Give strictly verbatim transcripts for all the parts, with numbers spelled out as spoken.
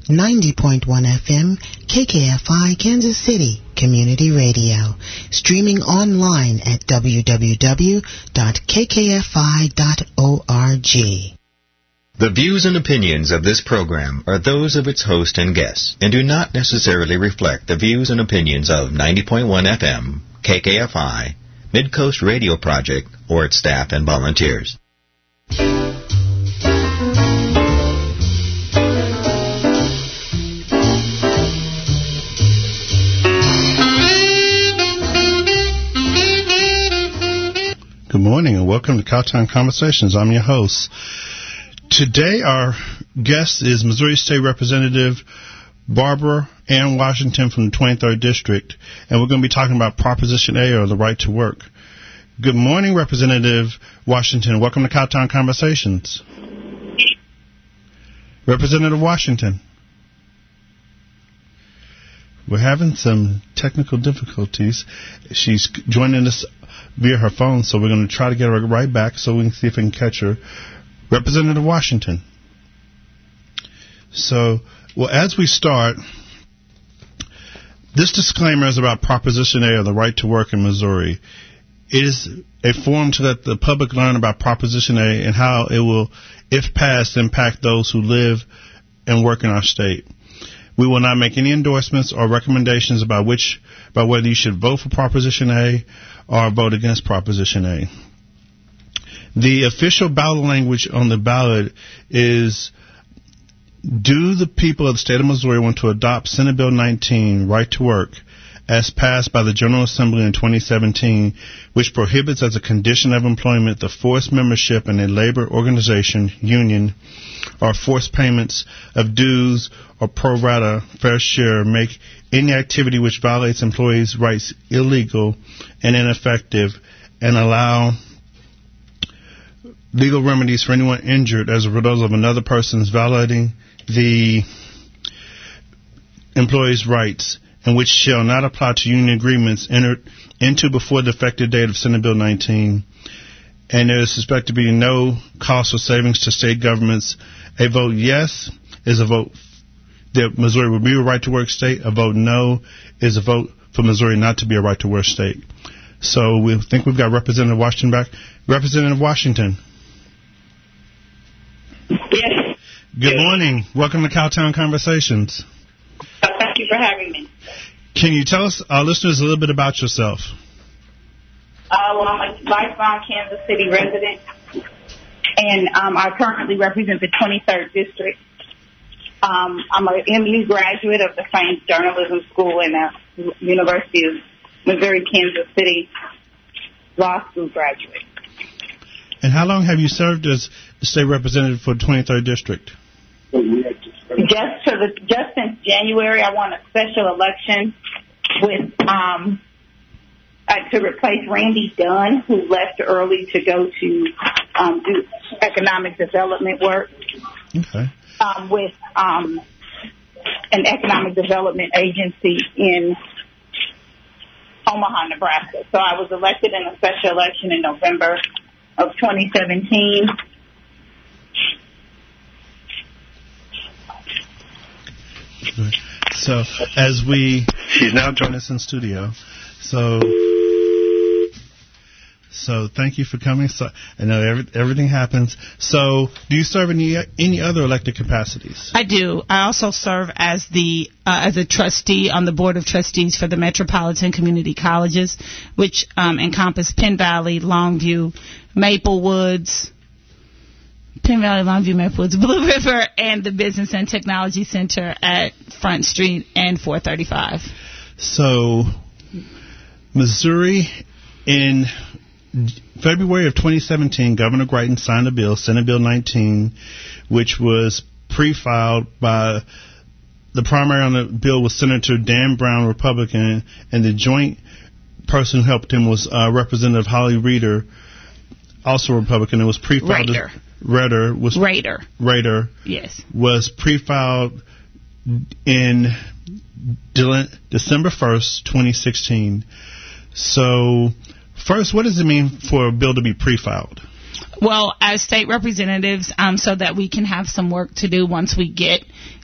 ninety point one F M, K K F I, Kansas City Community Radio. Streaming online at w w w dot k k f i dot org. The views and opinions of this program are those of its host and guests and do not necessarily reflect the views and opinions of ninety point one F M, K K F I, Midcoast Radio Project, or its staff and volunteers. Good morning and welcome to Cowtown Conversations. I'm your host. Today our guest is Missouri State Representative Barbara Ann Washington from the twenty-third District, and we're going to be talking about Proposition A, or the right to work. Good morning, Representative Washington. Welcome to Cowtown Conversations. Representative Washington. We're having some technical difficulties. She's joining us via her phone, so we're going to try to get her right back so we can see if we can catch her. Representative Washington. So, well, as we start, this disclaimer is about Proposition A, or the right to work in Missouri. It is a forum to let the public learn about Proposition A and how it will, if passed, impact those who live and work in our state. We will not make any endorsements or recommendations about which, about whether you should vote for Proposition A or vote against Proposition A. The official ballot language on the ballot is, do the people of the state of Missouri want to adopt Senate Bill nineteen, Right to Work, as passed by the General Assembly in twenty seventeen, which prohibits as a condition of employment the forced membership in a labor organization, union, or forced payments of dues or pro rata fair share, make any activity which violates employees' rights illegal and ineffective, and allow legal remedies for anyone injured as a result of another person's violating the employee's rights, and which shall not apply to union agreements entered into before the effective date of Senate Bill nineteen. And there is suspected to be no cost or savings to state governments. A vote yes is a vote that Missouri would be a right-to-work state. A vote no is a vote for Missouri not to be a right-to-work state. So we think we've got Representative Washington back. Representative Washington. Yes. Good morning. Welcome to Cowtown Conversations. Thank you for having me. Can you tell us, our listeners, a little bit about yourself? Uh, well, I'm a lifelong Kansas City resident, and um, I currently represent the twenty-third District. Um, I'm an M U graduate of the Science Journalism School and the University of Missouri, Kansas City Law School graduate. And how long have you served as the state representative for the twenty-third District? Just to the just since January, I won a special election with um, uh, to replace Randy Dunn, who left early to go to um, do economic development work. Okay. Um, with um, an economic development agency in Omaha, Nebraska. So I was elected in a special election in November of twenty seventeen. So as we, she's now joining us in studio. So, so thank you for coming. So I know every, everything happens. So, do you serve in any, any other elected capacities? I do. I also serve as the uh, as a trustee on the board of trustees for the Metropolitan Community Colleges, which um, encompass Penn Valley, Longview, Maple Woods. Penn Valley, Longview, Maple Woods, Blue River, and the Business and Technology Center at Front Street and four thirty-five. So, Missouri, in February of twenty seventeen, Governor Greitens signed a bill, Senate Bill nineteen, which was pre-filed by the primary on the bill was Senator Dan Brown, Republican, and the joint person who helped him was uh, Representative Holly Reeder, also Republican. It was pre-filed. Raider. Raider was Raider. Raider. Yes. Was pre-filed in De- December first, twenty sixteen. So, first, what does it mean for a bill to be pre-filed? Well, as state representatives, um, so that we can have some work to do once we get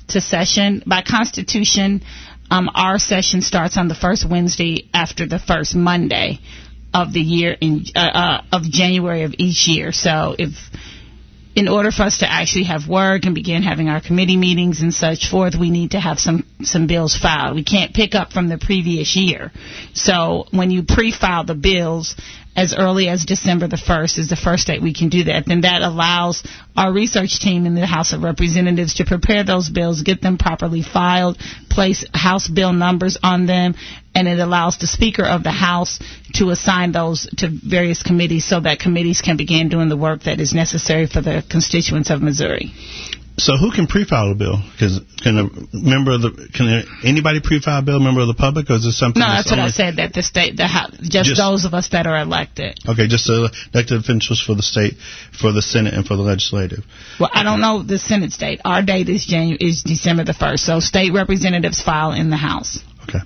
to session. By Constitution, um, our session starts on the first Wednesday after the first Monday of the year in uh, uh, of January of each year. So if in order for us to actually have work and begin having our committee meetings and such forth, we need to have some, some bills filed. We can't pick up from the previous year. So when you pre-file the bills as early as December the first is the first date we can do that. Then that allows our research team in the House of Representatives to prepare those bills, get them properly filed, place House bill numbers on them, and it allows the Speaker of the House to assign those to various committees so that committees can begin doing the work that is necessary for the constituents of Missouri. So who can pre-file a bill? Because can a member of the can anybody pre-file a bill? Member of the public, or is it something? No, that's, that's what only, I said. That the state, the house, just, just those of us that are elected. Okay, just uh, elected officials for the state, for the Senate, and for the legislative. Well, I don't know the Senate date. Our date is January is December the first. So state representatives file in the House. Okay,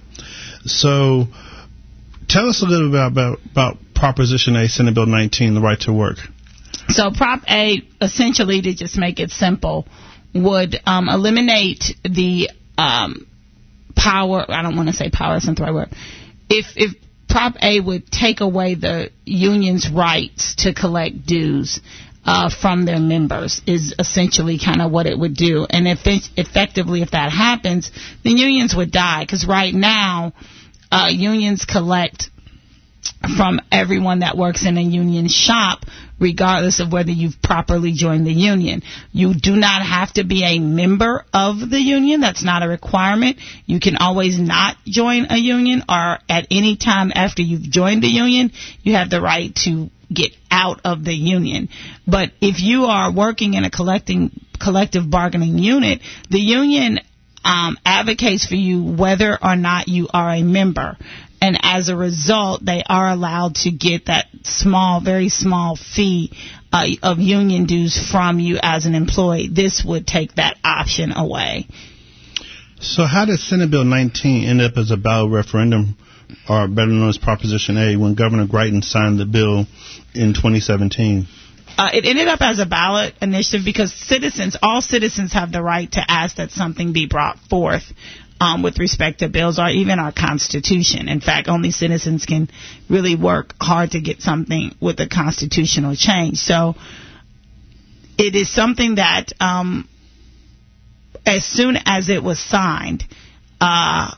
so tell us a little bit about about Proposition A, Senate Bill nineteen, the right to work. So Prop A, essentially, to just make it simple, would um, eliminate the um, power. I don't want to say power, that's not the right word. If, if Prop A would take away the union's rights to collect dues uh, from their members, is essentially kind of what it would do. And if it, effectively, if that happens, the unions would die. Because right now, uh, unions collect from everyone that works in a union shop, regardless of whether you've properly joined the union. You do not have to be a member of the union. That's not a requirement. You can always not join a union, or at any time after you've joined the union, you have the right to get out of the union. But if you are working in a collecting collective bargaining unit, the union um, advocates for you whether or not you are a member. And as a result, they are allowed to get that small, very small fee uh, of union dues from you as an employee. This would take that option away. So how did Senate Bill nineteen end up as a ballot referendum, or better known as Proposition A, when Governor Greitens signed the bill in twenty seventeen? Uh, it ended up as a ballot initiative because citizens, all citizens have the right to ask that something be brought forth. Um, with respect to bills or even our Constitution. In fact, only citizens can really work hard to get something with a constitutional change. So it is something that um, as soon as it was signed, uh,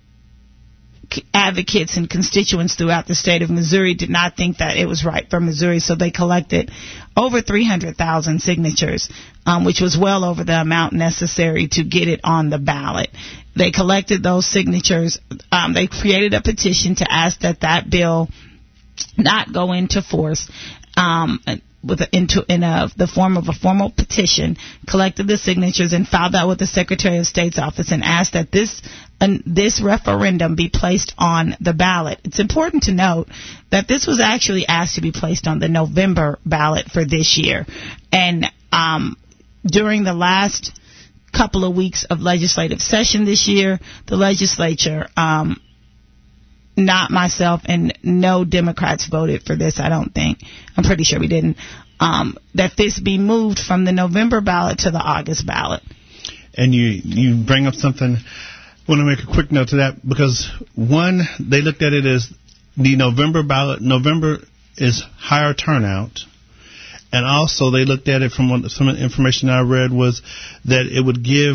advocates and constituents throughout the state of Missouri did not think that it was right for Missouri, so they collected over three hundred thousand signatures, um, which was well over the amount necessary to get it on the ballot. They collected those signatures. Um, they created a petition to ask that that bill not go into force, um, with a, into in a, the form of a formal petition, collected the signatures and filed that with the Secretary of State's office and asked that this uh, this referendum be placed on the ballot. It's important to note that this was actually asked to be placed on the November ballot for this year. And um, during the last couple of weeks of legislative session this year, the legislature, um, not myself and no Democrats voted for this, I don't think. I'm pretty sure we didn't. Um, that this be moved from the November ballot to the August ballot. And you, you bring up something. I want to make a quick note to that because, one, they looked at it as the November ballot. November is higher turnout. And also they looked at it from what, some information I read was that it would give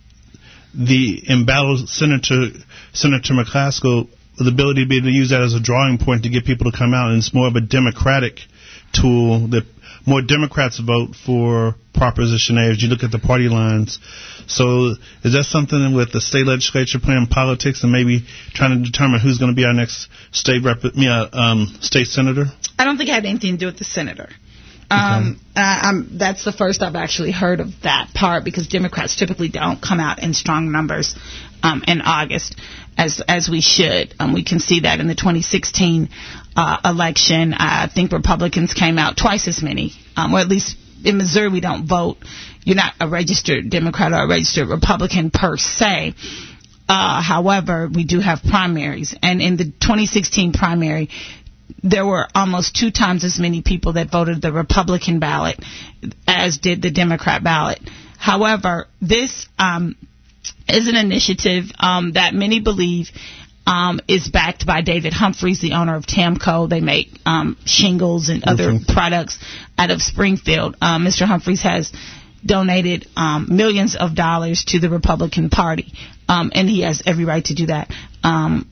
the embattled Senator, Senator McCaskill the ability to be able to use that as a drawing point to get people to come out, and it's more of a democratic tool that more Democrats vote for Proposition A as you look at the party lines. So is that something with the state legislature playing politics and maybe trying to determine who's going to be our next state rep, yeah, um, state senator? I don't think it had anything to do with the senator. Um, okay. uh, I'm, that's the first I've actually heard of that part because Democrats typically don't come out in strong numbers um, in August as as we should. Um, we can see that in the twenty sixteen uh, election. I think Republicans came out twice as many, um, or at least in Missouri we don't vote. You're not a registered Democrat or a registered Republican per se. Uh, however, we do have primaries. And in the twenty sixteen primary, there were almost two times as many people that voted the Republican ballot as did the Democrat ballot. However, this um, is an initiative um, that many believe um, is backed by David Humphreys, the owner of Tamco. They make um, shingles and other okay. products out of Springfield. Uh, Mister Humphreys has donated um, millions of dollars to the Republican Party, um, and he has every right to do that. Um,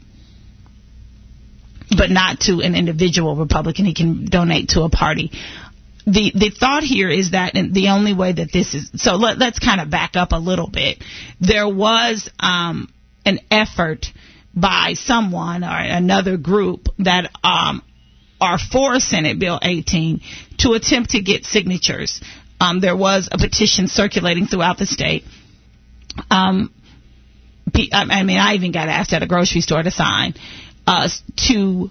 but not to an individual Republican. He can donate to a party. The the thought here is that the only way that this is, so let, let's kind of back up a little bit. There was um, an effort by someone or another group that um, are for Senate Bill eighteen to attempt to get signatures. Um, there was a petition circulating throughout the state. Um, I mean, I even got asked at a grocery store to sign uh, to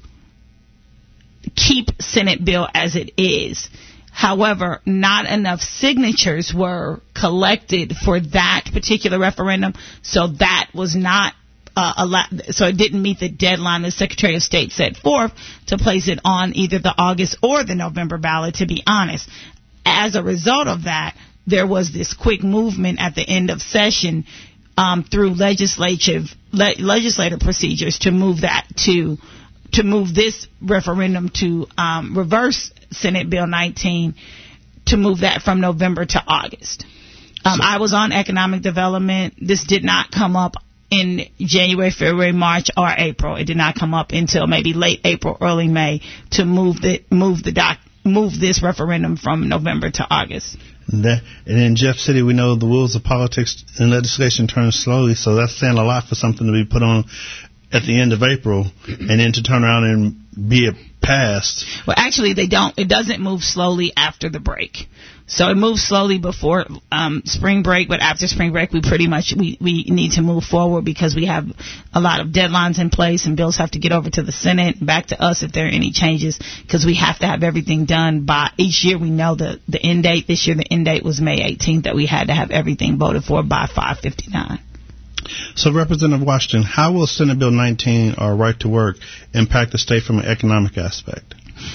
keep Senate Bill as it is. However, not enough signatures were collected for that particular referendum, so that was not uh, allowed. So it didn't meet the deadline the Secretary of State set forth to place it on either the August or the November ballot, to be honest. As a result of that, there was this quick movement at the end of session um, through legislative le- legislative procedures to move that to to move this referendum to um, reverse Senate Bill nineteen, to move that from November to August. Um, I was on economic development. This did not come up in January, February, March, or April. It did not come up until maybe late April, early May to move the move the doc, move this referendum from November to August. And, that, and in Jeff City, we know the wheels of politics and legislation turn slowly, so that's saying a lot for something to be put on at the end of April and then to turn around and be passed. Well, actually, they don't. It doesn't move slowly after the break. So it moves slowly before um, spring break, but after spring break, we pretty much we, we need to move forward because we have a lot of deadlines in place and bills have to get over to the Senate and back to us if there are any changes, because we have to have everything done by each year. We know the, the end date. This year, the end date was May eighteenth, that we had to have everything voted for by five fifty-nine. So, Representative Washington, how will Senate Bill nineteen, or Right to Work, impact the state from an economic aspect?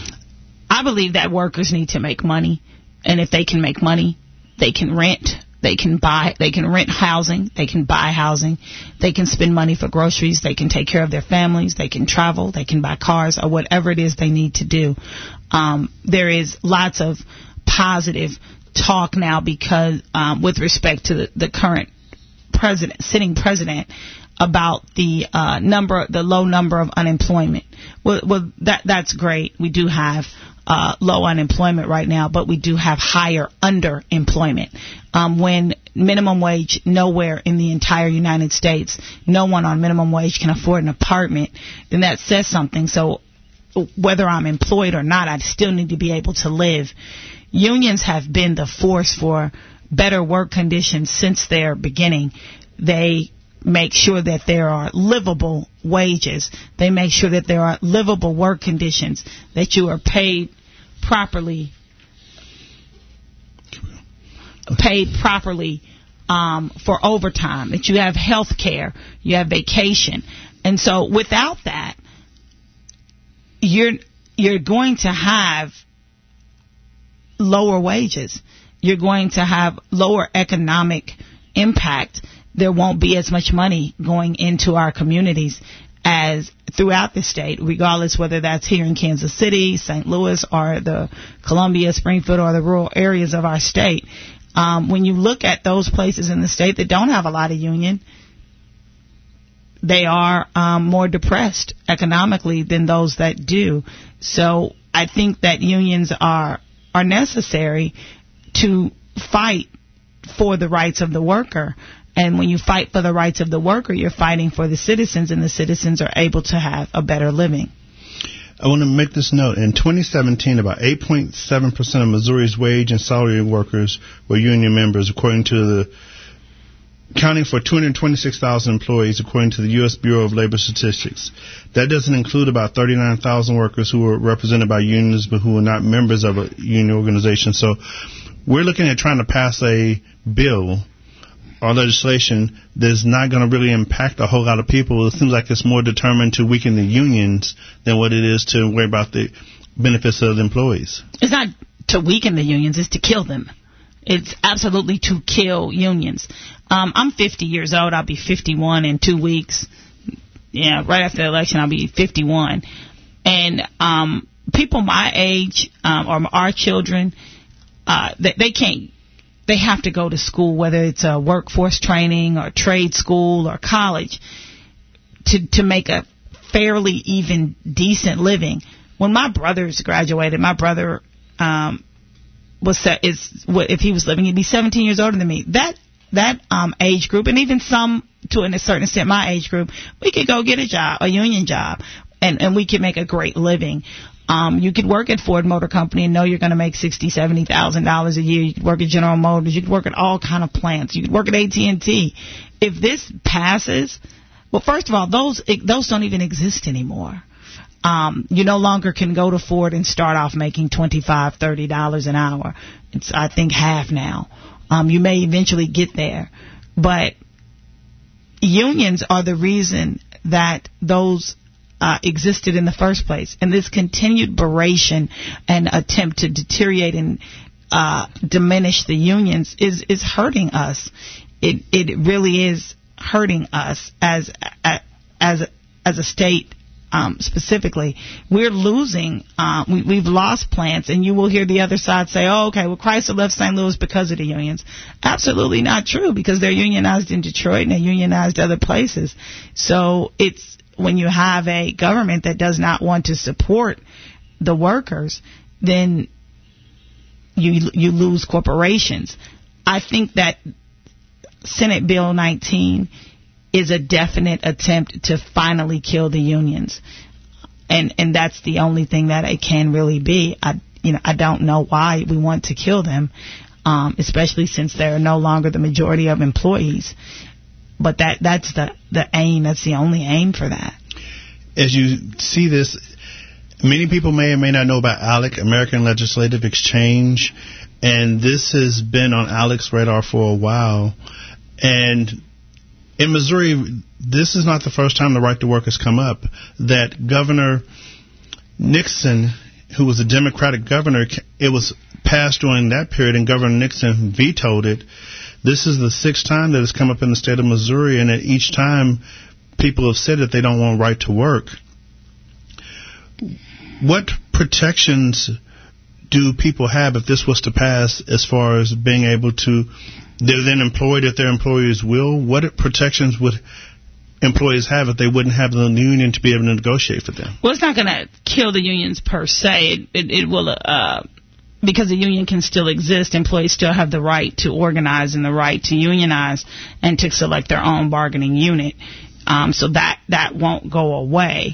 I believe that workers need to make money. And if they can make money, they can rent, they can buy, they can rent housing, they can buy housing, they can spend money for groceries, they can take care of their families, they can travel, they can buy cars, or whatever it is they need to do. Um, there is lots of positive talk now because um, with respect to the, the current president, sitting president, about the uh, number, the low number of unemployment. Well, well that that's great. We do have Uh, low unemployment right now, but we do have higher underemployment. Um, when minimum wage nowhere in the entire United States, no one on minimum wage can afford an apartment, then that says something. So whether I'm employed or not, I still need to be able to live. Unions have been the force for better work conditions since their beginning. They make sure that there are livable wages. They make sure that there are livable work conditions, that you are paid properly, paid properly um, for overtime, that you have health care, you have vacation. And so without that, you're you're going to have lower wages. You're going to have lower economic impact. There won't be as much money going into our communities as throughout the state, regardless whether that's here in Kansas City, Saint Louis, or the Columbia, Springfield, or the rural areas of our state. Um, when you look at those places in the state that don't have a lot of union, they are um, more depressed economically than those that do. So I think that unions are are necessary to fight for the rights of the worker. And when you fight for the rights of the worker, you're fighting for the citizens, and the citizens are able to have a better living. I want to make this note. In twenty seventeen, about eight point seven percent of Missouri's wage and salary workers were union members, according to the accounting for two hundred twenty-six thousand employees, according to the U S Bureau of Labor Statistics. That doesn't include about thirty-nine thousand workers who were represented by unions but who were not members of a union organization. So we're looking at trying to pass a bill or legislation that's not going to really impact a whole lot of people. It seems like it's more determined to weaken the unions than what it is to worry about the benefits of the employees. It's not to weaken the unions, it's to kill them. It's absolutely to kill unions. Um, I'm fifty years old. I'll be fifty-one in two weeks. Yeah, right after the election, I'll be fifty-one. And um, people my age um, or our children, uh, they, they can't. They have to go to school, whether it's a workforce training or trade school or college, to to make a fairly even decent living. When my brothers graduated, my brother um, was set, is what if he was living, he'd be seventeen years older than me. That that um, age group, and even some to a certain extent, my age group, we could go get a job, a union job, and and we could make a great living. Um, you could work at Ford Motor Company and know you're going to make sixty, seventy thousand dollars a year. You could work at General Motors. You could work at all kind of plants. You could work at A T and T. If this passes, well, first of all, those those don't even exist anymore. Um, you no longer can go to Ford and start off making twenty-five, thirty dollars an hour. It's, I think, half now. Um, you may eventually get there. But unions are the reason that those uh, existed in the first place. And this continued beration and attempt to deteriorate and uh, diminish the unions is, is hurting us. It it really is hurting us as as as a state. Um, specifically, we're losing, uh, we, we've lost plants, and you will hear the other side say, oh, okay, well, Chrysler left Saint Louis because of the unions. Absolutely not true, because they're unionized in Detroit and they're unionized other places. So it's when you have a government that does not want to support the workers, then you you lose corporations. I think that Senate Bill nineteen is a definite attempt to finally kill the unions. And and that's the only thing that it can really be. I you know I don't know why we want to kill them, um, especially since they're no longer the majority of employees. But that that's the, the aim. That's the only aim for that. As you see this, many people may or may not know about ALEC, American Legislative Exchange, and this has been on ALEC's radar for a while. And in Missouri, this is not the first time the right to work has come up. That Governor Nixon, who was a Democratic governor, it was passed during that period, and Governor Nixon vetoed it. This is the sixth time that it's come up in the state of Missouri, and at each time people have said that they don't want right to work. What protections do people have if this was to pass as far as being able to, they're then employed at their employer's will? What protections would employees have if they wouldn't have the union to be able to negotiate for them? Well, it's not going to kill the unions per se. It, it, it will, uh, because the union can still exist, employees still have the right to organize and the right to unionize and to select their own bargaining unit. Um, so that, that won't go away.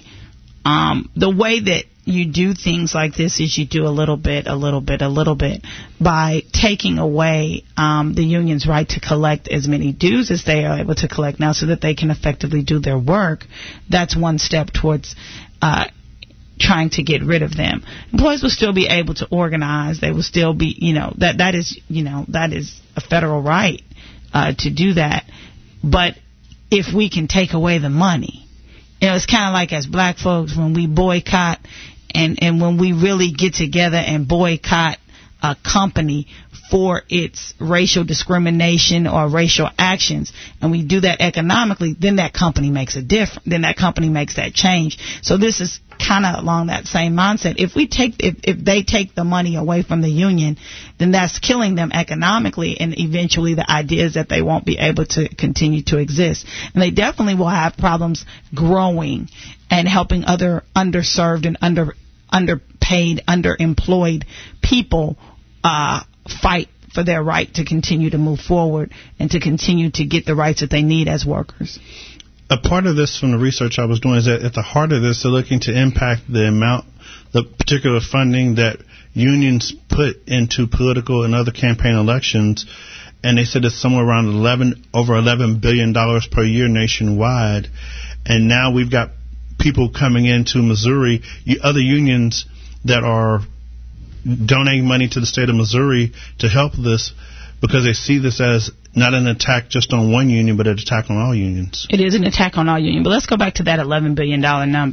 Um, the way that you do things like this is you do a little bit, a little bit, a little bit by taking away um, the union's right to collect as many dues as they are able to collect now so that they can effectively do their work. That's one step towards uh, trying to get rid of them. Employees will still be able to organize. They will still be, you know, that that is, you know, that is a federal right uh, to do that. But if we can take away the money, you know, it's kind of like as black folks when we boycott and, and when we really get together and boycott a company for its racial discrimination or racial actions, and we do that economically, then that company makes a difference. Then that company makes that change. So this is kind of along that same mindset. If we take, if, if they take the money away from the union, then that's killing them economically, and eventually the idea is that they won't be able to continue to exist. And they definitely will have problems growing and helping other underserved and under underpaid, underemployed people uh, fight for their right to continue to move forward and to continue to get the rights that they need as workers. A part of this from the research I was doing is that at the heart of this, they're looking to impact the amount, the particular funding that unions put into political and other campaign elections. And they said it's somewhere around eleven, over eleven billion dollars per year nationwide. And now we've got people coming into Missouri, other unions that are donating money to the state of Missouri to help this, because they see this as not an attack just on one union, but an attack on all unions. It is an attack on all unions. But let's go back to that eleven billion dollars number.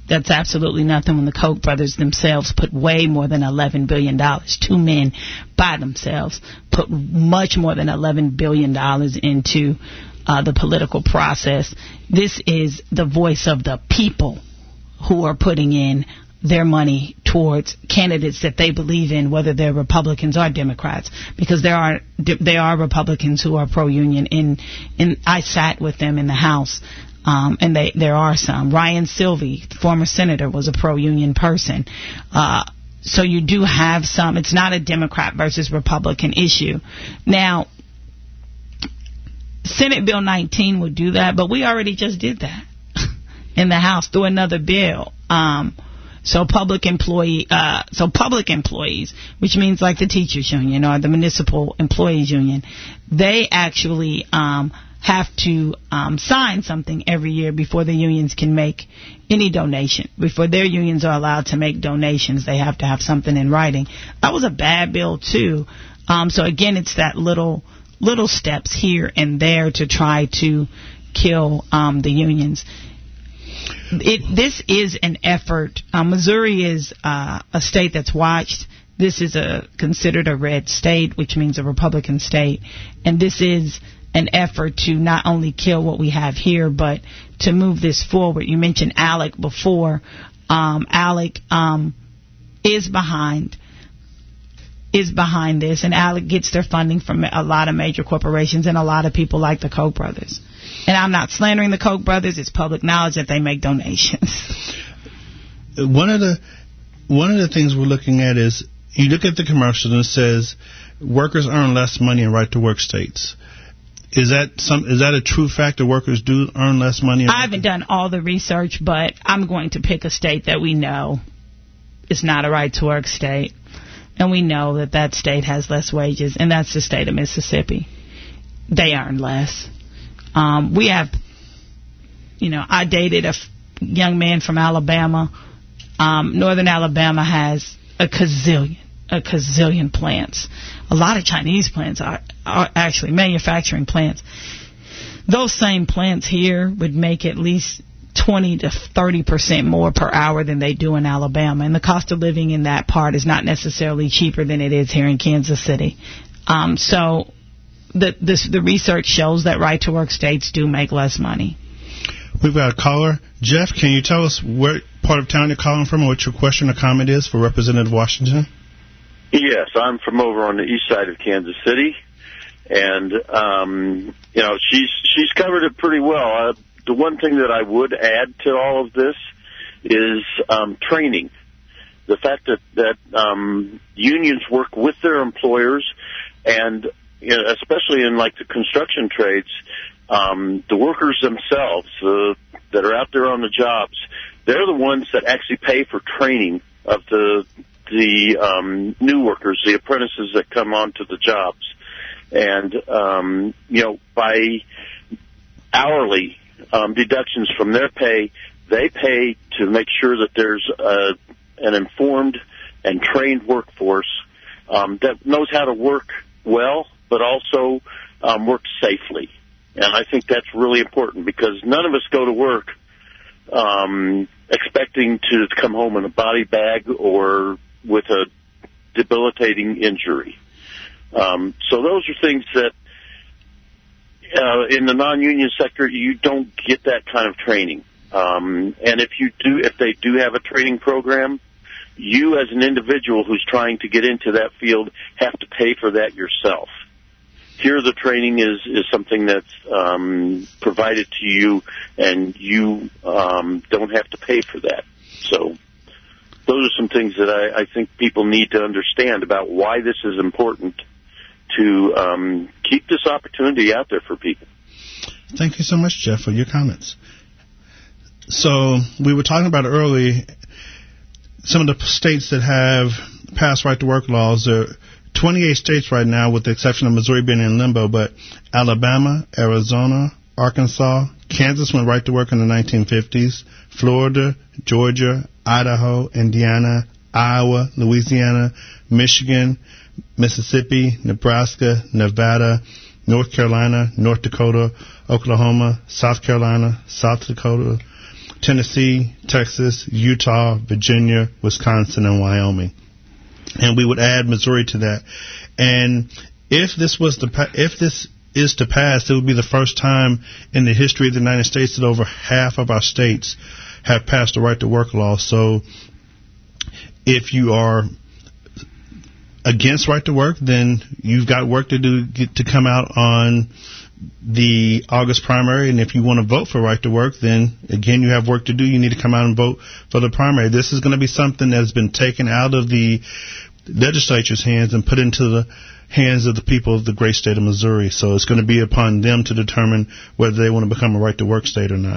That's absolutely nothing when the Koch brothers themselves put way more than eleven billion dollars. Two men by themselves put much more than eleven billion dollars into uh, the political process. This is the voice of the people who are putting in their money towards candidates that they believe in, whether they're Republicans or Democrats, because there are there are Republicans who are pro-union. In in I sat with them in the House, um, and they there are some. Ryan Sylvie, former senator, was a pro-union person. Uh, so you do have some. It's not a Democrat versus Republican issue. Now, Senate Bill nineteen would do that, but we already just did that in the House through another bill. Um, So public employee, uh, so public employees, which means like the teachers union or the municipal employees union, they actually um, have to um, sign something every year before the unions can make any donation. Before their unions are allowed to make donations, they have to have something in writing. That was a bad bill too. Um, so again, it's that little little steps here and there to try to kill um, the unions. It, this is an effort. Uh, Missouri is uh, a state that's watched. This is a considered a red state, which means a Republican state. And this is an effort to not only kill what we have here, but to move this forward. You mentioned ALEC before. Um, ALEC um, is behind is behind this, and ALEC gets their funding from a lot of major corporations and a lot of people like the Koch brothers. And I'm not slandering the Koch brothers. It's public knowledge that they make donations. One of the one of the things we're looking at is you look at the commercial and it says workers earn less money in right-to-work states. Is that some? Is that a true fact that workers do earn less money? I haven't done all the research, but I'm going to pick a state that we know is not a right-to-work state. And we know that that state has less wages, and that's the state of Mississippi. They earn less. Um, we have, you know, I dated a f- young man from Alabama. Um, Northern Alabama has a gazillion, a gazillion plants. A lot of Chinese plants are, are actually manufacturing plants. Those same plants here would make at least twenty to thirty percent more per hour than they do in Alabama. And the cost of living in that part is not necessarily cheaper than it is here in Kansas City. Um, so the, this, the research shows that right-to-work states do make less money. We've got a caller. Jeff, can you tell us where part of town you're calling from and what your question or comment is for Representative Washington? Yes, I'm from over on the east side of Kansas City. And, um, you know, she's she's covered it pretty well. Uh, The one thing that I would add to all of this is um, training. The fact that, that um, unions work with their employers, and you know, especially in like the construction trades, um, the workers themselves uh, that are out there on the jobs, they're the ones that actually pay for training of the the um, new workers, the apprentices that come onto the jobs. And, um, you know, by hourly Um, deductions from their pay, they pay to make sure that there's a, an informed and trained workforce um, that knows how to work well, but also um, work safely. And I think that's really important because none of us go to work um, expecting to come home in a body bag or with a debilitating injury. Um, so those are things that Uh, in the non-union sector, you don't get that kind of training. Um, and if you do, if they do have a training program, you as an individual who's trying to get into that field have to pay for that yourself. Here, the training is, is something that's um, provided to you, and you um, don't have to pay for that. So those are some things that I, I think people need to understand about why this is important to um, keep this opportunity out there for people. Thank you so much, Jeff, for your comments. So we were talking about earlier some of the states that have passed right-to-work laws. There are twenty-eight states right now, with the exception of Missouri being in limbo, but Alabama, Arizona, Arkansas, Kansas went right-to-work in the nineteen fifties, Florida, Georgia, Idaho, Indiana, Iowa, Louisiana, Michigan, Mississippi, Nebraska, Nevada, North Carolina, North Dakota, Oklahoma, South Carolina, South Dakota, Tennessee, Texas, Utah, Virginia, Wisconsin, and Wyoming. And we would add Missouri to that. And if this was the if this is to pass, it would be the first time in the history of the United States that over half of our states have passed the right to work law. So if you are against right to work, then you've got work to do get to come out on the August primary. And if you want to vote for right to work, then again, you have work to do. You need to come out and vote for the primary. This is going to be something that's been taken out of the legislature's hands and put into the hands of the people of the great state of Missouri. So it's going to be upon them to determine whether they want to become a right to work state or not.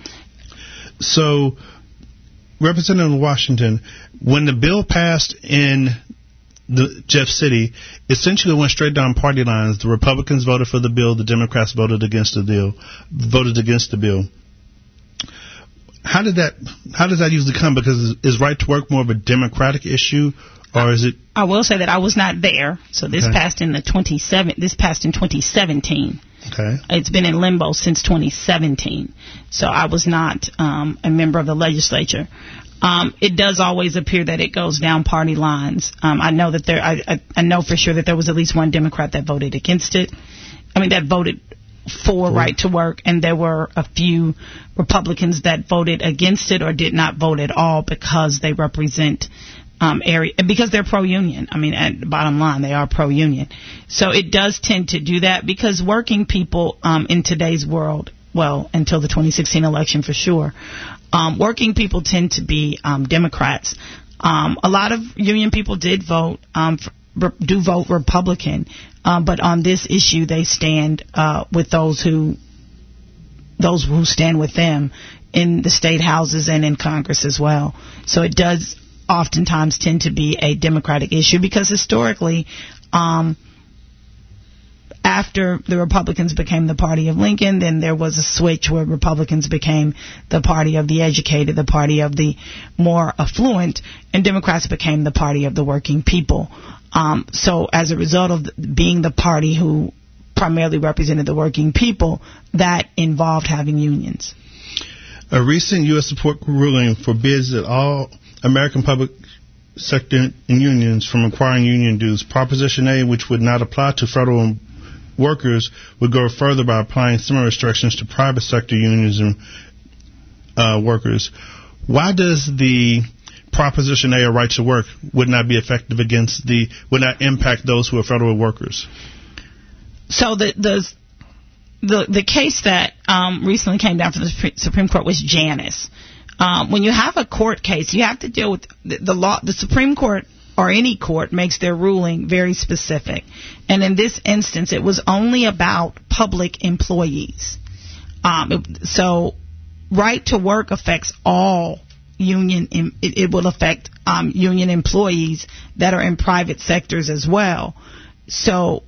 So, Representative Washington, when the bill passed in the Jeff City, essentially went straight down party lines. The Republicans voted for the bill, the Democrats voted against the bill, voted against the bill. How did that? How does that usually come? Because is right to work more of a Democratic issue, or is it? I will say that I was not there, so this Okay. passed in the twenty-seven. This passed in twenty seventeen. Okay. It's been in limbo since twenty seventeen, so I was not um, a member of the legislature. Um, it does always appear that it goes down party lines. Um, I know that there. I, I, I know for sure that there was at least one Democrat that voted against it. I mean, that voted for Cool. right to work, and there were a few Republicans that voted against it or did not vote at all because they represent um, area because they're pro-union. I mean, at the bottom line, they are pro-union. So it does tend to do that because working people um, in today's world, well, until the twenty sixteen election for sure, um, working people tend to be um, Democrats. Um, a lot of union people did vote, um, for, do vote Republican, um, but on this issue they stand uh, with those who those who stand with them in the state houses and in Congress as well. So it does oftentimes tend to be a Democratic issue because historically, um, after the Republicans became the party of Lincoln, then there was a switch where Republicans became the party of the educated, the party of the more affluent, and Democrats became the party of the working people. Um, so as a result of being the party who primarily represented the working people, that involved having unions. A recent U S support ruling forbids that all American public sector unions from acquiring union dues. Proposition A, which would not apply to federal workers, would go further by applying similar restrictions to private sector unions and uh, workers. Why does the Proposition A, or right to work, would not be effective against the, would not impact those who are federal workers? So the the the, the case that um, recently came down from the Supreme Court was Janus. Um, when you have a court case, you have to deal with the, the law. The Supreme Court or any court makes their ruling very specific. And in this instance, it was only about public employees. Um, it, so right to work affects all union. It, it will affect um, union employees that are in private sectors as well. So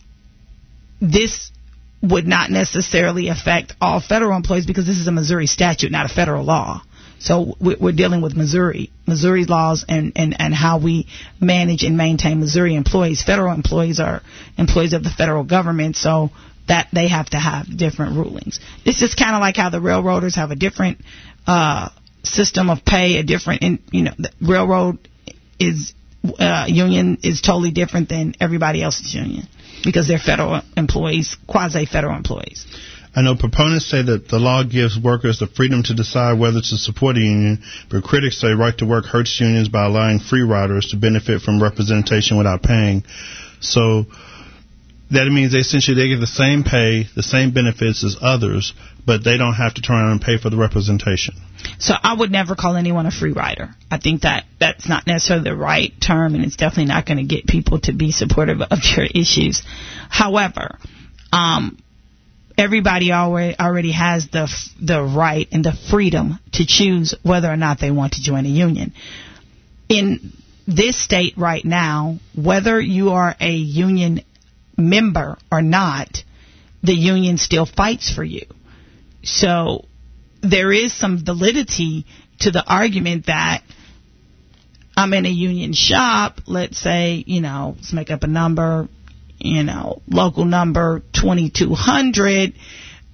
this would not necessarily affect all federal employees because this is a Missouri statute, not a federal law. So we're dealing with Missouri, Missouri laws and, and, and how we manage and maintain Missouri employees. Federal employees are employees of the federal government, so that they have to have different rulings. It's just kind of like how the railroaders have a different uh, system of pay, a different, in, you know, the railroad is uh, union is totally different than everybody else's union because they're federal employees, quasi-federal employees. I know proponents say that the law gives workers the freedom to decide whether to support a union, but critics say right to work hurts unions by allowing free riders to benefit from representation without paying. So that means they essentially they get the same pay, the same benefits as others, but they don't have to turn around and pay for the representation. So I would never call anyone a free rider. I think that that's not necessarily the right term, and it's definitely not going to get people to be supportive of your issues. However, um, everybody already already has the the right and the freedom to choose whether or not they want to join a union. In this state right now, whether you are a union member or not, the union still fights for you. So there is some validity to the argument that I'm in a union shop, let's say, you know, let's make up a number, you know, local number twenty-two hundred,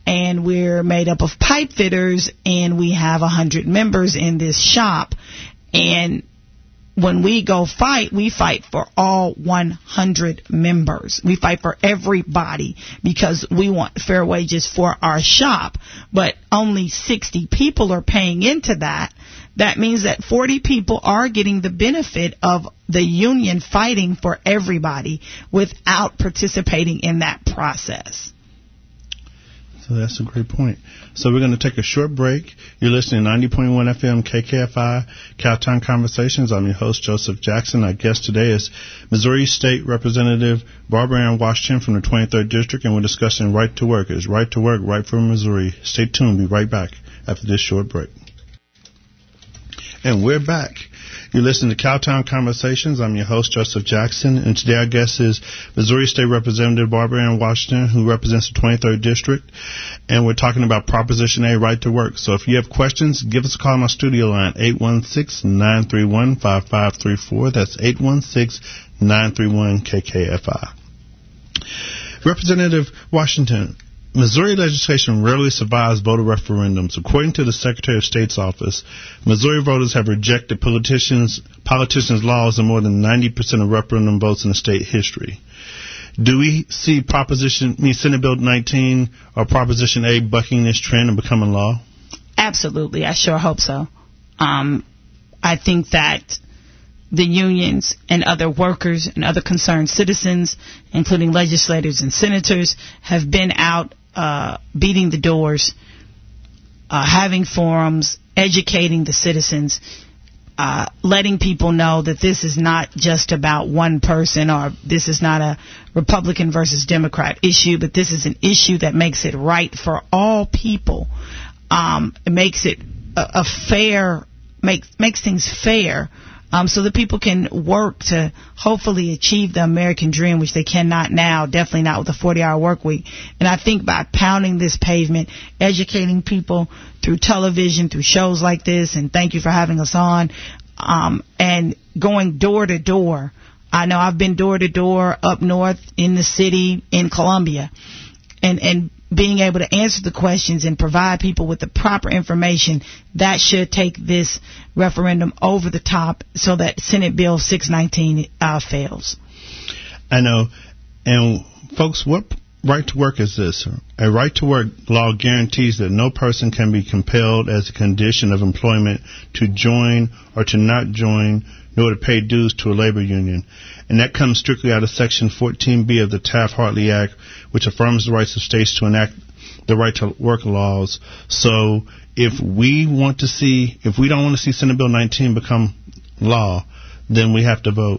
and we're made up of pipe fitters, and we have one hundred members in this shop. And when we go fight, we fight for all one hundred members. We fight for everybody because we want fair wages for our shop. But only sixty people are paying into that. That means that forty people are getting the benefit of the union fighting for everybody without participating in that process. So that's a great point. So we're going to take a short break. You're listening to ninety point one F M K K F I, Cowtown Conversations. I'm your host, Joseph Jackson. Our guest today is Missouri State Representative Barbara Ann Washington from the twenty-third District, and we're discussing right to work. It's right to work, right for Missouri. Stay tuned. We'll be right back after this short break. And we're back. You're listening to Cowtown Conversations. I'm your host, Joseph Jackson, and today our guest is Missouri State Representative Barbara Ann Washington, who represents the twenty-third District, and we're talking about Proposition A, right to work. So if you have questions, give us a call on our studio line, eight one six, nine three one, five five three four. That's eight one six, nine three one, K K F I. Representative Washington, Missouri legislation rarely survives voter referendums. According to the Secretary of State's office, Missouri voters have rejected politicians' politicians' laws in more than ninety percent of referendum votes in the state history. Do we see Proposition, I mean, Senate Bill nineteen or Proposition A bucking this trend and becoming law? Absolutely. I sure hope so. Um, I think that the unions and other workers and other concerned citizens, including legislators and senators, have been out uh, beating the doors, uh, having forums, educating the citizens, uh, letting people know that this is not just about one person, or this is not a Republican versus Democrat issue, but this is an issue that makes it right for all people. Um, it makes it a, a fair, makes makes things fair. Um, so that people can work to hopefully achieve the American dream, which they cannot now, definitely not with a forty-hour work week. And I think by pounding this pavement, educating people through television, through shows like this, and thank you for having us on, um, and going door to door. I know I've been door to door up north in the city in Columbia, and, and being able to answer the questions and provide people with the proper information, that should take this referendum over the top so that Senate Bill six nineteen uh, fails. I know. And folks, what right to work is this? A right to work law guarantees that no person can be compelled as a condition of employment to join or to not join, nor to pay dues to a labor union. And that comes strictly out of Section fourteen B of the Taft-Hartley Act, which affirms the rights of states to enact the right to work laws. So if we want to see, if we don't want to see Senate Bill nineteen become law, then we have to vote.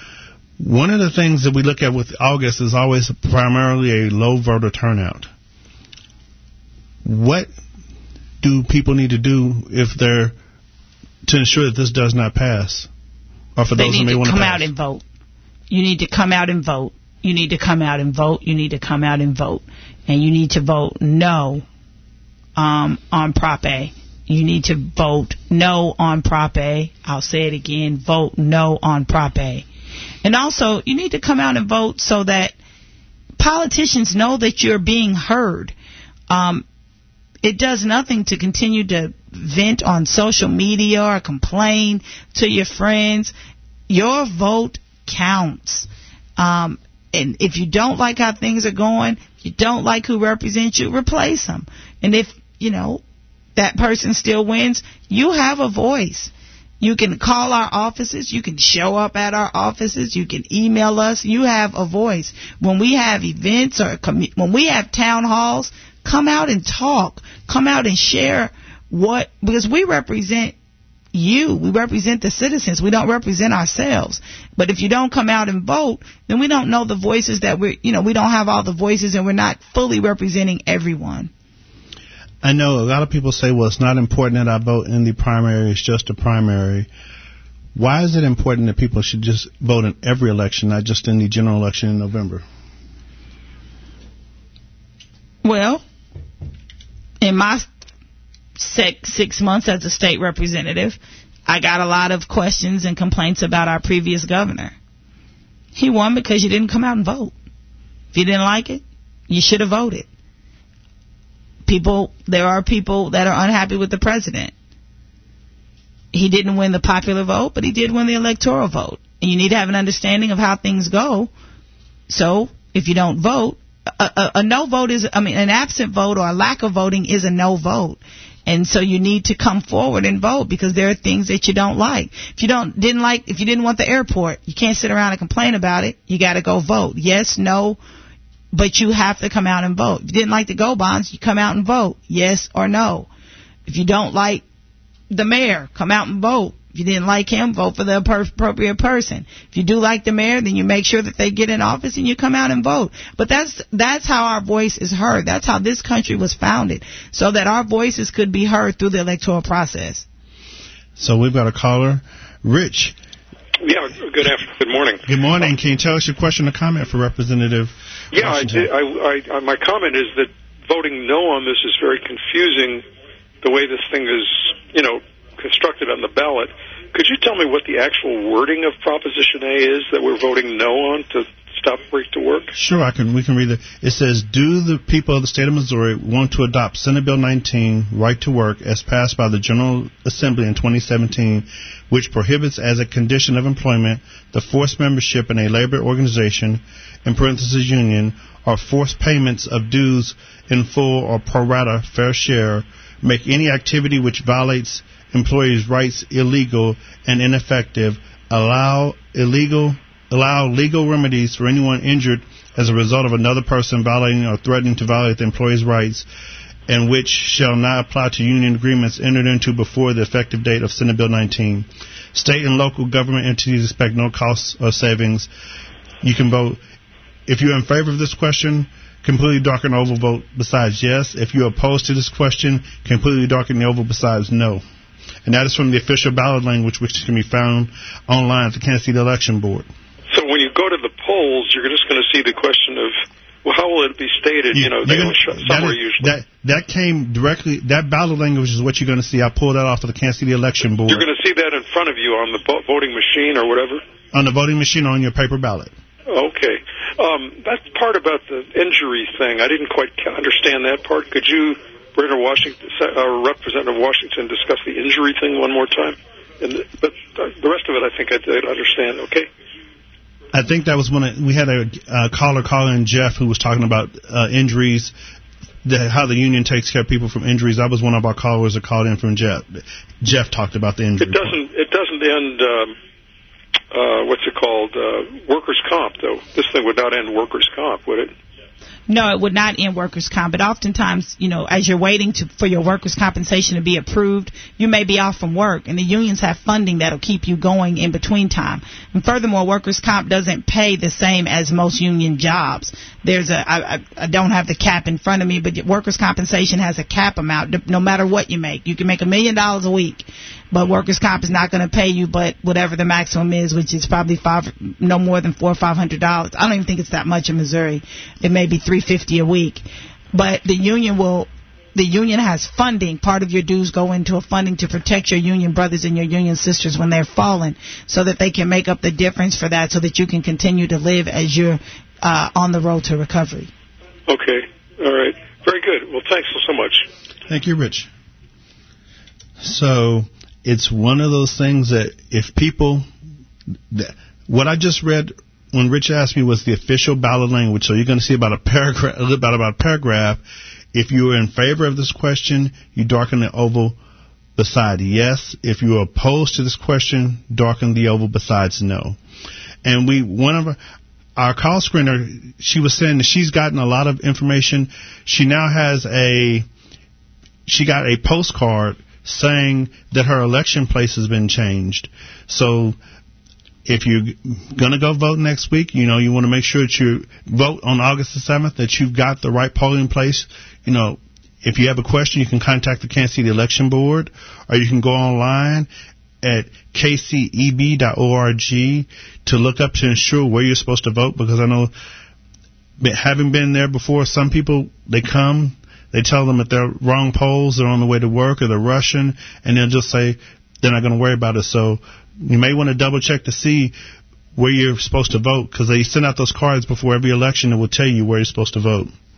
One of the things that we look at with August is always primarily a low voter turnout. What do people need to do if they're to ensure that this does not pass? Or for they those need who may to want to come pass? out and vote. You need to come out and vote. You need to come out and vote. You need to come out and vote. And you need to vote no um, on Prop A. You need to vote no on Prop A. I'll say it again. Vote no on Prop A. And also, you need to come out and vote so that politicians know that you're being heard. Um, it does nothing to continue to vent on social media or complain to your friends. Your vote counts. Um, and if you don't like how things are going, if you don't like who represents you, replace them. And if, you know, that person still wins, you have a voice. You can call our offices. You can show up at our offices. You can email us. You have a voice. When we have events or commu- when we have town halls, come out and talk. Come out and share what, because we represent you. We represent the citizens. We don't represent ourselves. But if you don't come out and vote, then we don't know the voices that we're, you know, we don't have all the voices, and we're not fully representing everyone. I know a lot of people say, well, it's not important that I vote in the primary, it's just a primary. Why is it important that people should just vote in every election, not just in the general election in November? Well, in my six, six months as a state representative, I got a lot of questions and complaints about our previous governor. He won because you didn't come out and vote. If you didn't like it, you should have voted. People, there are people that are unhappy with the president. He didn't win the popular vote, but he did win the electoral vote. And you need to have an understanding of how things go. So if you don't vote, a, a, a no vote is, I mean, an absent vote or a lack of voting is a no vote. And so you need to come forward and vote because there are things that you don't like. If you don't didn't like, if you didn't want the airport, you can't sit around and complain about it. You got to go vote. Yes, no, but you have to come out and vote. If you didn't like the go bonds, you come out and vote. Yes or no. If you don't like the mayor, come out and vote. If you didn't like him, vote for the appropriate person. If you do like the mayor, then you make sure that they get in office and you come out and vote. But that's that's how our voice is heard. That's how this country was founded, so that our voices could be heard through the electoral process. So we've got a caller. Rich. Yeah, good afternoon. Good morning. Good morning. Can you tell us your question or comment for Representative Yeah, I did, I, I, my comment is that voting no on this is very confusing, the way this thing is, you know, constructed on the ballot. Could you tell me what the actual wording of Proposition A is that we're voting no on to stop break to work? Sure, I can. We can read it. It says, do the people of the state of Missouri want to adopt Senate Bill nineteen, Right to Work, as passed by the General Assembly in twenty seventeen, which prohibits as a condition of employment the forced membership in a labor organization, in parentheses union, or forced payments of dues in full or pro rata fair share, make any activity which violates employees' rights illegal and ineffective, allow illegal allow legal remedies for anyone injured as a result of another person violating or threatening to violate the employee's rights, and which shall not apply to union agreements entered into before the effective date of Senate Bill nineteen. State and local government entities expect no costs or savings. You can vote. If you're in favor of this question, completely darken the oval, vote besides yes. If you're opposed to this question, completely darken the oval besides no. And that is from the official ballot language, which can be found online at the Kansas City Election Board. So when you go to the polls, you're just going to see the question of, well, how will it be stated? You, you know, they gonna, somewhere that is, usually. That, that came directly, that ballot language is what you're going to see. I pulled that off of the Kansas City Election Board. You're going to see that in front of you on the voting machine or whatever? On the voting machine or on your paper ballot. Okay. Um, that part about the injury thing, I didn't quite understand that part. Could you, Representative Washington, uh, Representative Washington, discuss the injury thing one more time? And the, but the rest of it, I think I did understand. Okay. I think that was when I, we had a uh, caller call in, Jeff, who was talking about uh, injuries, the, how the union takes care of people from injuries. That was one of our callers that called in from Jeff. Jeff talked about the injury. It doesn't. Part. It doesn't end. Um, uh, what's it called? Uh, workers' comp, though. This thing would not end workers' comp, would it? No, it would not end workers' comp. But oftentimes, you know, as you're waiting to, for your workers' compensation to be approved, you may be off from work, and the unions have funding that'll keep you going in between time. And furthermore, workers' comp doesn't pay the same as most union jobs. There's a, I, I, I don't have the cap in front of me, but workers' compensation has a cap amount no matter what you make. You can make a million dollars a week, but workers' comp is not going to pay you but whatever the maximum is, which is probably five, no more than four or five hundred dollars. I don't even think it's that much in Missouri. It may be three fifty a week, but the union will. The union has funding. Part of your dues go into a funding to protect your union brothers and your union sisters when they're fallen, so that they can make up the difference for that, so that you can continue to live as you're uh, on the road to recovery. Okay. All right. Very good. Well, thanks so much. Thank you, Rich. So it's one of those things that if people, that, what I just read when Rich asked me was the official ballot language. So you're going to see about a paragraph, about about a paragraph. If you are in favor of this question, you darken the oval beside yes. If you are opposed to this question, darken the oval besides no. And we, one of our, our call screener, she was saying that she's gotten a lot of information. She now has a, she got a postcard saying that her election place has been changed. So if you're going to go vote next week, you know, you want to make sure that you vote on August the seventh, that you've got the right polling place. You know, if you have a question, you can contact the Kansas City Election Board, or you can go online at k c e b dot org to look up to ensure where you're supposed to vote, because I know, having been there before, some people, they come, they tell them that they're wrong polls, they're on the way to work, or they're rushing, and they'll just say they're not going to worry about it. So you may want to double check to see where you're supposed to vote, because they send out those cards before every election that will tell you where you're supposed to vote.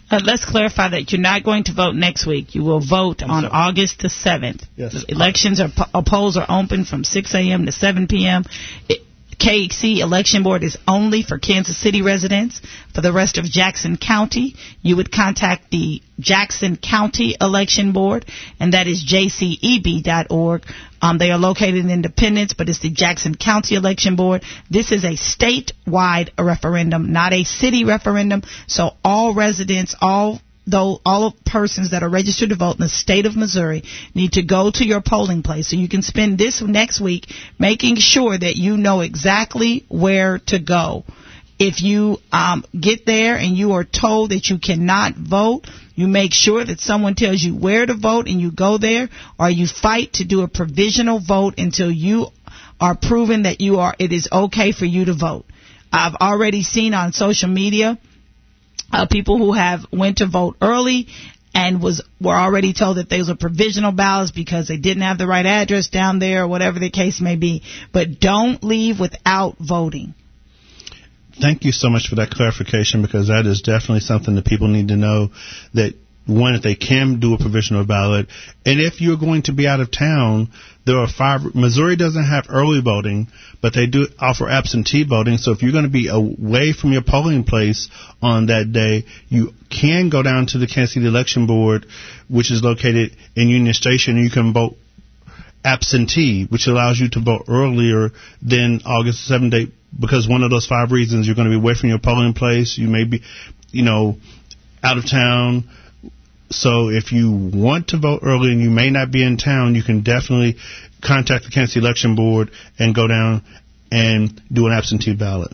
Uh, let's clarify that you're not going to vote next week. You will vote I'm on sorry. August the seventh. Yes. The elections are, uh, polls are open from six a.m. to seven p.m. It, K C Election Board is only for Kansas City residents. For the rest of Jackson County, you would contact the Jackson County Election Board, and that is j c e b dot org. Um, they are located in Independence, but it's the Jackson County Election Board. This is a statewide referendum, not a city referendum. So all residents, all though all persons that are registered to vote in the state of Missouri need to go to your polling place. So you can spend this next week making sure that you know exactly where to go. If you um, get there and you are told that you cannot vote, you make sure that someone tells you where to vote and you go there, or you fight to do a provisional vote until you are proven that you are. It is okay for you to vote. I've already seen on social media Uh, people who have went to vote early and was were already told that those are provisional ballots because they didn't have the right address down there or whatever the case may be. But don't leave without voting. Thank you so much for that clarification, because that is definitely something that people need to know, that one, if they can do a provisional ballot, and if you're going to be out of town, there are five. Missouri doesn't have early voting, but they do offer absentee voting. So if you're going to be away from your polling place on that day, you can go down to the Kansas City Election Board, which is located in Union Station, and you can vote absentee, which allows you to vote earlier than August seventh date, because one of those five reasons: you're going to be away from your polling place, you may be, you know, out of town. So if you want to vote early and you may not be in town, you can definitely contact the Kansas City Election Board and go down and do an absentee ballot.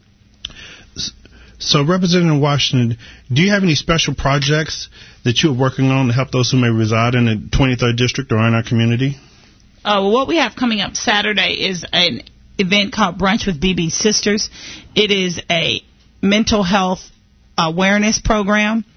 So, Representative Washington, do you have any special projects that you are working on to help those who may reside in the twenty-third District or in our community? Uh, well, what we have coming up Saturday is an event called Brunch with B B Sisters. It is a mental health awareness program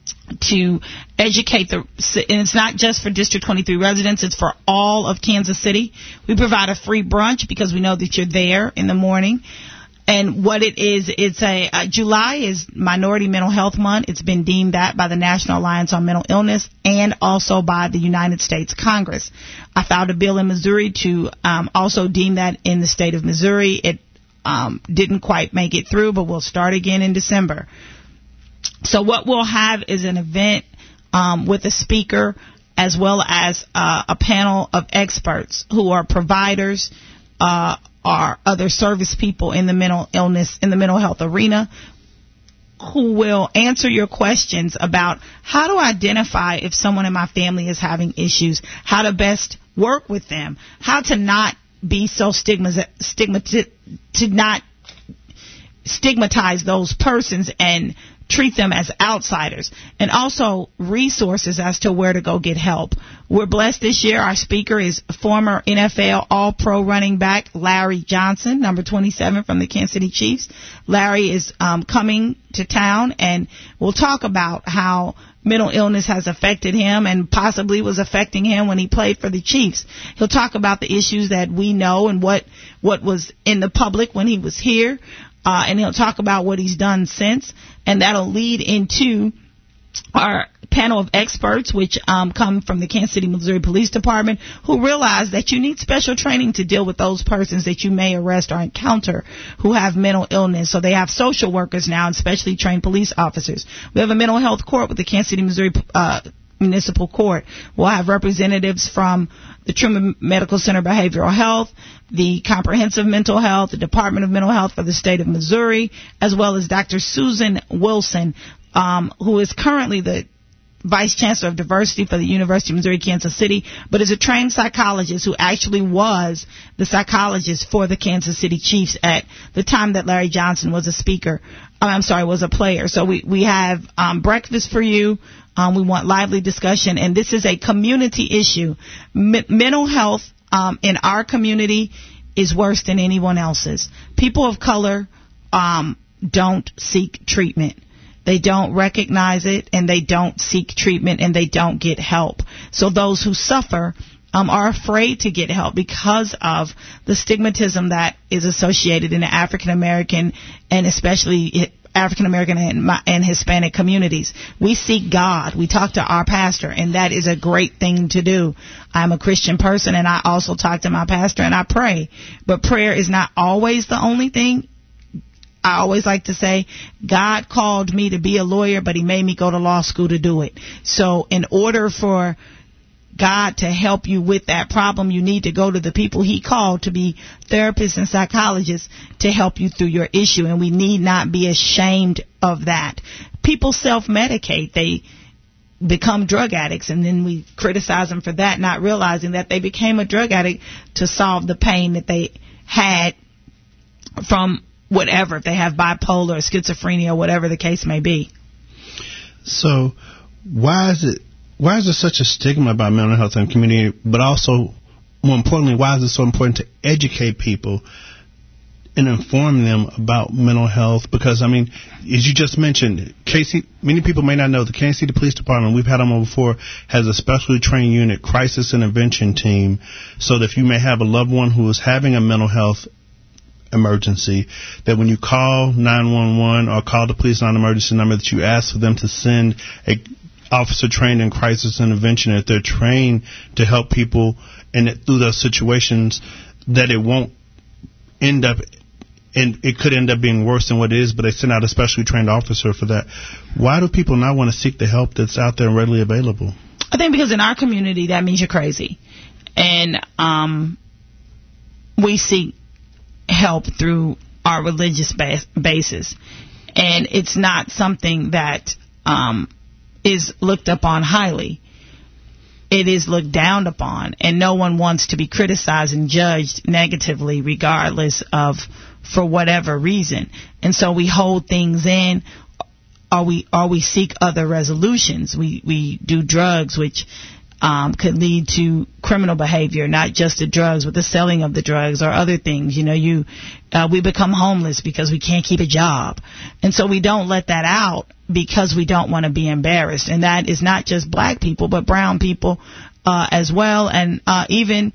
to educate the, and it's not just for District twenty-three residents, it's for all of Kansas City. We provide a free brunch because we know that you're there in the morning. And what it is, it's a, uh, July is Minority Mental Health Month. It's been deemed that by the National Alliance on Mental Illness and also by the United States Congress. I filed a bill in Missouri to um, also deem that in the state of Missouri. It um, didn't quite make it through, but we'll start again in December. So what we'll have is an event um, with a speaker as well as uh, a panel of experts who are providers, uh, or other service people in the mental illness, in the mental health arena, who will answer your questions about how to identify if someone in my family is having issues, how to best work with them, how to not be so stigmatized, stigmatized to not stigmatize those persons and treat them as outsiders, and also resources as to where to go get help. We're blessed this year. Our speaker is former N F L All-Pro running back Larry Johnson, number twenty-seven from the Kansas City Chiefs. Larry is um, coming to town, and we'll talk about how mental illness has affected him and possibly was affecting him when he played for the Chiefs. He'll talk about the issues that we know and what, what was in the public when he was here. Uh, and he'll talk about what he's done since, and that'll lead into our panel of experts, which um, come from the Kansas City, Missouri Police Department, who realize that you need special training to deal with those persons that you may arrest or encounter who have mental illness. So they have social workers now, and specially trained police officers. We have a mental health court with the Kansas City, Missouri uh, Municipal Court. We'll have representatives from the Truman Medical Center Behavioral Health, the Comprehensive Mental Health, the Department of Mental Health for the state of Missouri, as well as Doctor Susan Wilson, um, who is currently the Vice Chancellor of Diversity for the University of Missouri, Kansas City, but is a trained psychologist who actually was the psychologist for the Kansas City Chiefs at the time that Larry Johnson was a speaker. I'm sorry, was a player. So we, we have um, breakfast for you. Um, we want lively discussion, and this is a community issue. M- mental health um, in our community is worse than anyone else's. People of color um, don't seek treatment. They don't recognize it, and they don't seek treatment, and they don't get help. So those who suffer um, are afraid to get help because of the stigmatism that is associated in the African American and especially African American and, and Hispanic communities. We seek God. We talk to our pastor, and that is a great thing to do. I'm a Christian person, and I also talk to my pastor, and I pray. But prayer is not always the only thing. I always like to say, God called me to be a lawyer, but he made me go to law school to do it. So in order for God to help you with that problem, you need to go to the people he called to be therapists and psychologists to help you through your issue, and we need not be ashamed of that. People self-medicate. They become drug addicts, and then we criticize them for that, not realizing that they became a drug addict to solve the pain that they had from whatever, if they have bipolar or schizophrenia or whatever the case may be. So why is it why is there such a stigma about mental health in the community, but also, more importantly, why is it so important to educate people and inform them about mental health? Because, I mean, as you just mentioned, K C, many people may not know, the Kansas City Police Department, we've had them on before, has a specially trained unit, crisis intervention team, so that if you may have a loved one who is having a mental health emergency, that when you call nine one one or call the police non-emergency number, that you ask for them to send a officer trained in crisis intervention, if they're trained to help people and through those situations, that it won't end up, and it could end up being worse than what it is, but they send out a specially trained officer for that. Why do people not want to seek the help that's out there and readily available? I think because in our community, that means you're crazy. And um, we seek help through our religious bas- basis. And it's not something that um, is looked upon highly. It is looked down upon, and no one wants to be criticized and judged negatively regardless of, for whatever reason. And so we hold things in, or we or we seek other resolutions. We we do drugs, which um, could lead to criminal behavior, not just the drugs, but the selling of the drugs or other things. You know, you uh, we become homeless because we can't keep a job, and so we don't let that out because we don't want to be embarrassed. And that is not just black people, but brown people uh, as well, and uh, even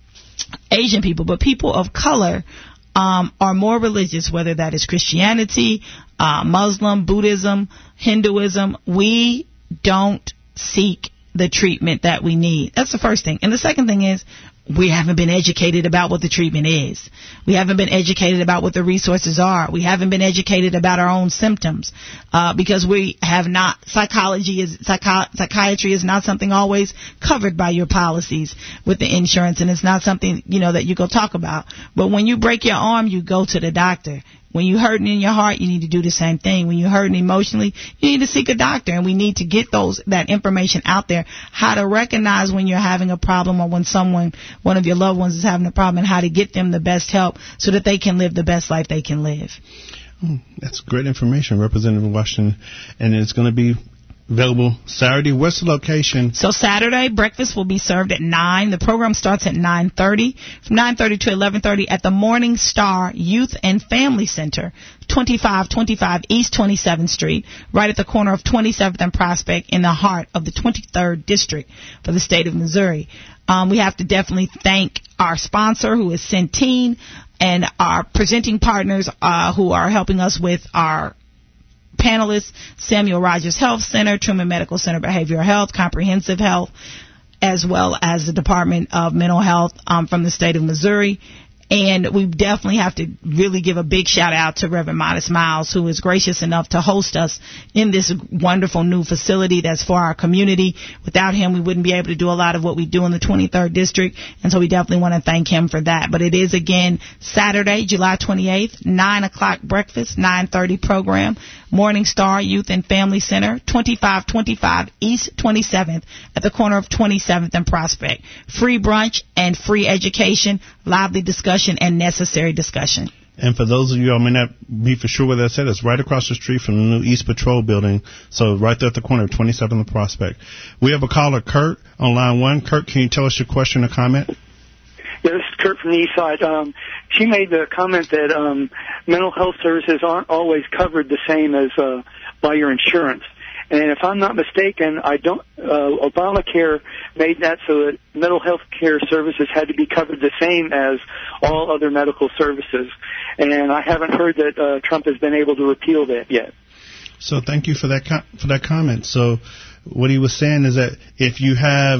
Asian people. But people of color um, are more religious, whether that is Christianity, uh, Muslim, Buddhism, Hinduism. We don't seek the treatment that we need. That's the first thing. And the second thing is, we haven't been educated about what the treatment is. We haven't been educated about what the resources are. We haven't been educated about our own symptoms uh, because we have not. Psychology is psychi- psychiatry is not something always covered by your policies with the insurance, and it's not something, you know, that you go talk about. But when you break your arm, you go to the doctor. When you're hurting in your heart, you need to do the same thing. When you're hurting emotionally, you need to seek a doctor, and we need to get those that information out there, how to recognize when you're having a problem or when someone, one of your loved ones is having a problem, and how to get them the best help so that they can live the best life they can live. That's great information, Representative Washington, and it's going to be available Saturday. What's the location? So Saturday, breakfast will be served at nine. The program starts at nine thirty. From nine thirty to eleven thirty at the Morning Star Youth and Family Center, twenty-five twenty-five East twenty-seventh Street, right at the corner of twenty-seventh and Prospect in the heart of the twenty-third District for the state of Missouri. Um, we have to definitely thank our sponsor, who is Centene, and our presenting partners uh, who are helping us with our panelists: Samuel Rogers Health Center, Truman Medical Center Behavioral Health, Comprehensive Health, as well as the Department of Mental Health um, from the state of Missouri. And we definitely have to really give a big shout out to Reverend Modest Miles, who is gracious enough to host us in this wonderful new facility that's for our community. Without him, we wouldn't be able to do a lot of what we do in the twenty-third District. And so we definitely want to thank him for that. But it is, again, Saturday, July twenty-eighth, nine o'clock breakfast, nine thirty program. Morning Star Youth and Family Center, twenty-five twenty-five East twenty-seventh at the corner of twenty-seventh and Prospect. Free brunch and free education, lively discussion, and necessary discussion. And for those of you who may not be for sure where that's at, it's right across the street from the new East Patrol building. So right there at the corner of twenty-seventh and Prospect. We have a caller, Kurt, on line one. Kurt, can you tell us your question or comment? Yeah, this is Kurt from the East Side. Um, she made the comment that um, mental health services aren't always covered the same as uh, by your insurance. And if I'm not mistaken, I don't. Uh, Obamacare made that so that mental health care services had to be covered the same as all other medical services. And I haven't heard that uh, Trump has been able to repeal that yet. So thank you for that com- for that comment. So what he was saying is that if you have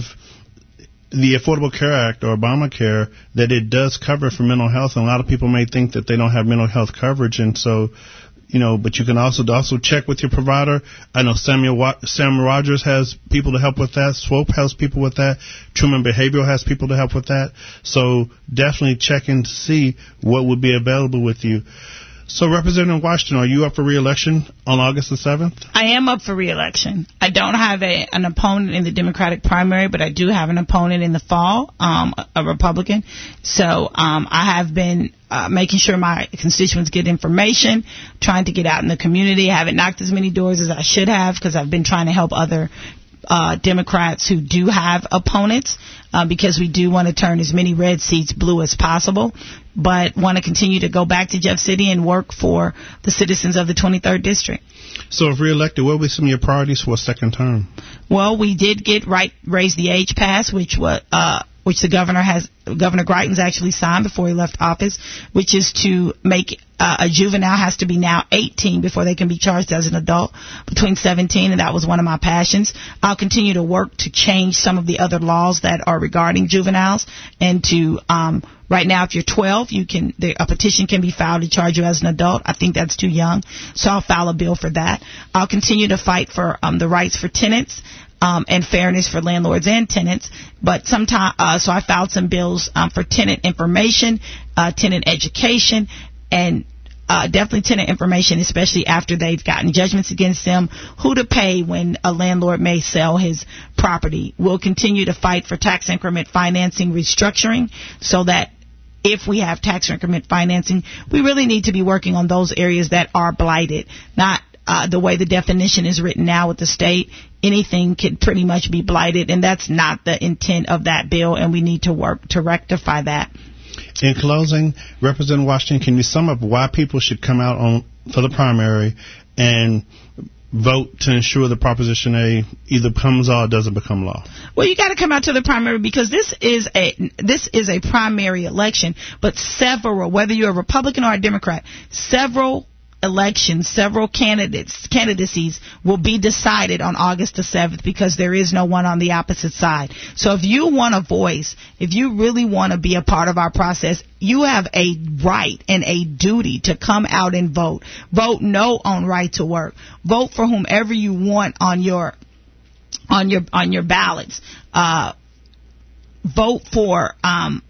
the Affordable Care Act or Obamacare, that it does cover for mental health, and a lot of people may think that they don't have mental health coverage, and so, you know, but you can also also check with your provider. I know Samuel Wa- Sam Rogers has people to help with that. Swope has people with that. Truman Behavioral has people to help with that. So definitely check in to see what would be available with you. So, Representative Washington, are you up for re-election on August the seventh? I am up for re-election. I don't have a, an opponent in the Democratic primary, but I do have an opponent in the fall, um, a Republican. So um, I have been uh, making sure my constituents get information, trying to get out in the community. I haven't knocked as many doors as I should have because I've been trying to help other uh, Democrats who do have opponents uh, because we do want to turn as many red seats blue as possible, but want to continue to go back to Jeff City and work for the citizens of the twenty-third District. So if reelected, what will be some of your priorities for a second term? Well, we did get right raise the age pass, which was uh, which the governor has Governor Greitens actually signed before he left office, which is to make uh, a juvenile has to be now eighteen before they can be charged as an adult, between seventeen, and that was one of my passions. I'll continue to work to change some of the other laws that are regarding juveniles, and to um, right now, if you're twelve, you can the, a petition can be filed to charge you as an adult. I think that's too young, so I'll file a bill for that. I'll continue to fight for um, the rights for tenants. Um, and fairness for landlords and tenants, but sometime, uh, so I filed some bills um, for tenant information, uh, tenant education, and uh, definitely tenant information, especially after they've gotten judgments against them, who to pay when a landlord may sell his property. We'll continue to fight for tax increment financing restructuring so that if we have tax increment financing, we really need to be working on those areas that are blighted, not Uh, the way the definition is written now with the state. Anything could pretty much be blighted, and that's not the intent of that bill, and we need to work to rectify that. In closing, Representative Washington, can you sum up why people should come out on for the primary and vote to ensure the Proposition A either becomes law or doesn't become law? Well, you got to come out to the primary because this is a this is a primary election, but several, whether you're a Republican or a Democrat, several elections, several candidates, candidacies will be decided on August the seventh because there is no one on the opposite side. So if you want a voice, if you really want to be a part of our process, you have a right and a duty to come out and vote. Vote no on right to work. Vote for whomever you want on your on your on your ballots. Uh, vote for um,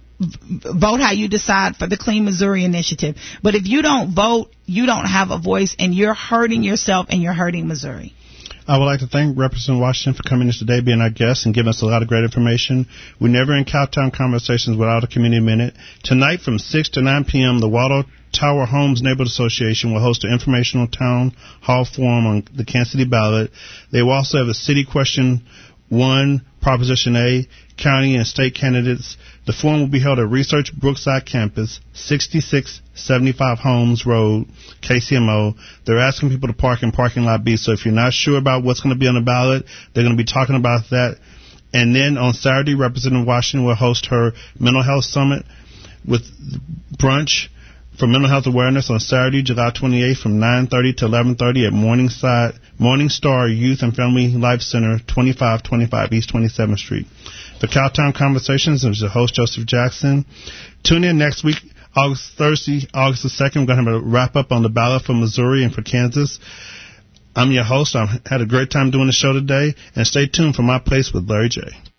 vote how you decide for the Clean Missouri Initiative. But if you don't vote, you don't have a voice, and you're hurting yourself and you're hurting Missouri. I would like to thank Representative Washington for coming in today, being our guest, and giving us a lot of great information. We never end Cowtown Conversations without a community minute. Tonight from six to nine p.m., the Waldo Tower Homes Neighborhood Association will host an informational town hall forum on the Kansas City ballot. They will also have a city question one, Proposition A, county and state candidates. The forum will be held at Research Brookside Campus, sixty-six seventy-five Holmes Road, K C M O. They're asking people to park in parking lot B, so if you're not sure about what's going to be on the ballot, they're going to be talking about that. And then on Saturday, Representative Washington will host her Mental Health Summit with brunch for mental health awareness on Saturday, July twenty-eighth from nine thirty to eleven thirty at Morningside, Morningstar Youth and Family Life Center, twenty-five twenty-five East twenty-seventh Street. For Cowtown Conversations, I'm your host, Joseph Jackson. Tune in next week, August Thursday, August the second. We're going to have a wrap-up on the ballot for Missouri and for Kansas. I'm your host. I had a great time doing the show today. And stay tuned for My Place with Larry J.